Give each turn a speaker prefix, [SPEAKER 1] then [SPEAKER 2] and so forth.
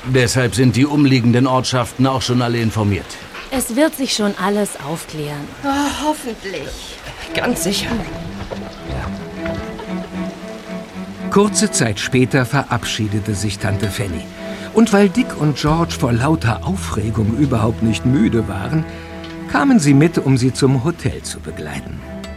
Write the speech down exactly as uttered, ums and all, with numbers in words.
[SPEAKER 1] Deshalb sind die umliegenden Ortschaften auch schon alle informiert.
[SPEAKER 2] Es wird sich schon alles aufklären.
[SPEAKER 3] Oh, hoffentlich.
[SPEAKER 4] Ganz sicher.
[SPEAKER 5] Kurze Zeit später verabschiedete sich Tante Fanny. Und weil Dick und George vor lauter Aufregung überhaupt nicht müde waren, kamen sie mit, um sie zum Hotel zu begleiten.